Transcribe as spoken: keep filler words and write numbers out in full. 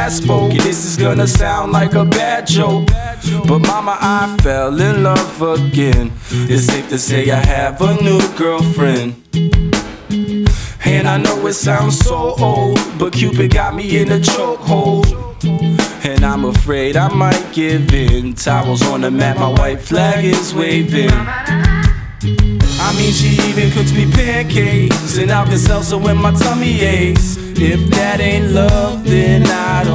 last spoke. And this is gonna sound like a bad joke, but mama, I fell in love again. It's safe to say I have a new girlfriend. And I know it sounds so old, but Cupid got me in a chokehold. And I'm afraid I might give in. Towels on the mat, my white flag is waving. I mean, she even cooks me pancakes and Alka-Seltzer when my tummy aches. If that ain't love, then I don't